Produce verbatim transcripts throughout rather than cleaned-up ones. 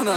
Говно.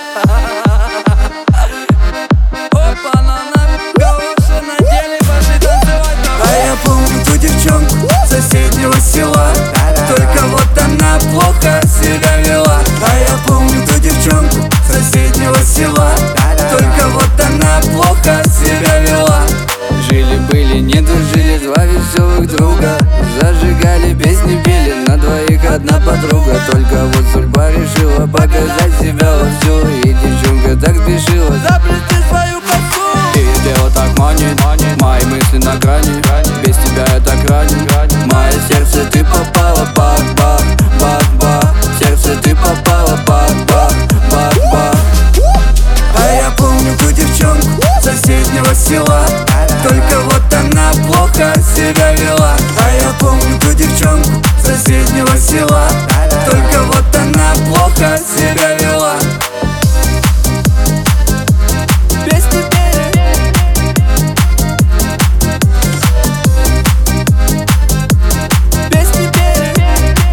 Опа, на галоши надели, пошли танцевать. А я помню ту девчонку с соседнего села, только вот она плохо себя вела. А я помню ту девчонку с соседнего села, только вот она плохо себя вела. Жили-были, не дружили, два веселых друга, зажигали, песни пели, на двоих одна подруга. Только вот судьба решила показать себя вовсю, и девчонка так спешила заплести свою косу. Ты сделала так манит, мои мысли на грани, без тебя я так ранен. В мое сердце ты попала, бах-бах, бах-бах. В сердце ты попала, бах-бах, бах-бах. А я помню ту девчонку с соседнего села, только вот она плохо себя вела. А я помню ту девчонку с соседнего села, только вот она плохо себя вела. Песни пели, песни пели.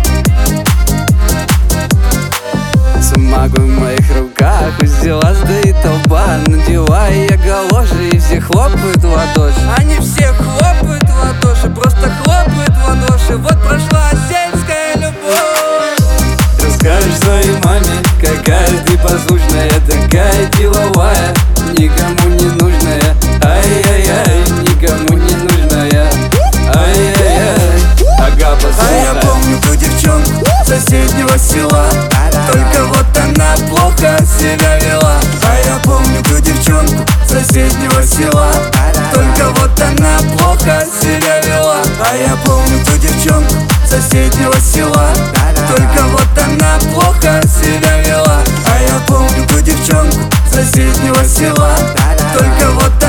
Самогон в моих руках, взяла стоит толпа, надеваю я галоши, и все хлопают в ладоши. Они все хлопают в ладоши, просто хлопают в ладоши. Вот прошла сельская любовь. Расскажешь своей маме, какая ты послушная, такая деловая, никому не нужная. Ай-яй-яй, никому не нужная. Ай-яй-яй, ага, послушай. А я помню ту девчонку с соседнего села, только вот она плохо себя вела. А я помню ту девчонку с соседнего села, только вот она плохо себя вела. А я помню ту девчонку с соседнего села, только вот она плохо себя вела. А я помню ту девчонку с соседнего села, только вот